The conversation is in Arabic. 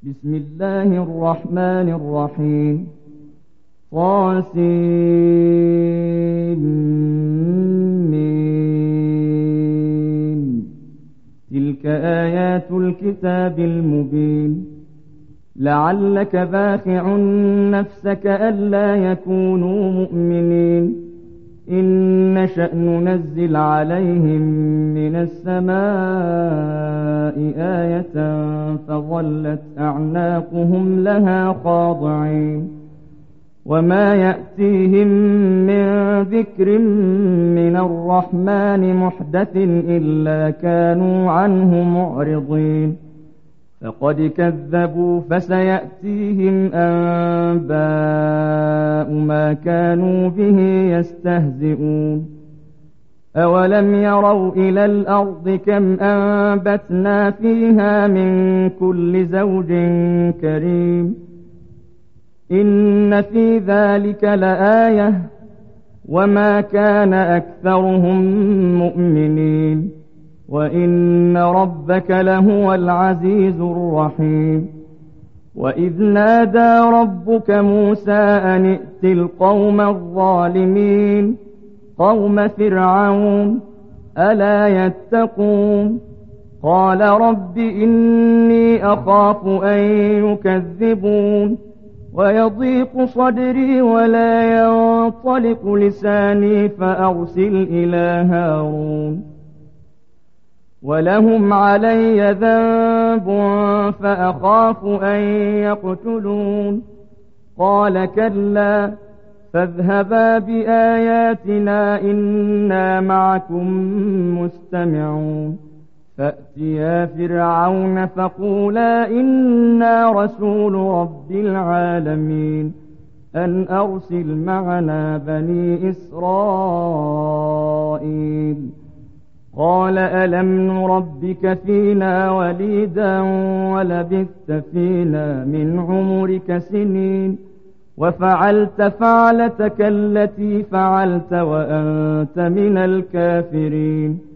بسم الله الرحمن الرحيم طاسم تلك آيات الكتاب المبين لعلك باخع نفسك ألا يكونوا مؤمنين إن نشأ ننزل عليهم من السماء آية فظلت أعناقهم لها خاضعين وما يأتيهم من ذكر من الرحمن محدث إلا كانوا عنه معرضين فقد كذبوا فسيأتيهم أنباء ما كانوا به يستهزئون أولم يروا إلى الأرض كم أنبتنا فيها من كل زوج كريم إن في ذلك لآية وما كان أكثرهم مؤمنين وإن ربك لهو العزيز الرحيم وإذ نادى ربك موسى أن ائت القوم الظالمين قوم فرعون ألا يتقون قال رب إني أخاف أن يكذبون ويضيق صدري ولا ينطلق لساني فأرسل إلى هارون ولهم علي ذنب فأخاف أن يقتلون قال كلا فاذهبا بآياتنا إنا معكم مستمعون فأتيا فرعون فقولا إنا رسول رب العالمين أن أرسل معنا بني إسرائيل قال ألم نربك فينا وليدا ولبثت فينا من عمرك سنين وفعلت فعلتك التي فعلت وأنت من الكافرين